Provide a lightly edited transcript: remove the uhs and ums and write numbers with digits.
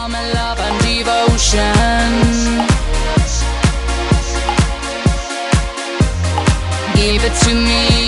my love and devotion. Give it to me.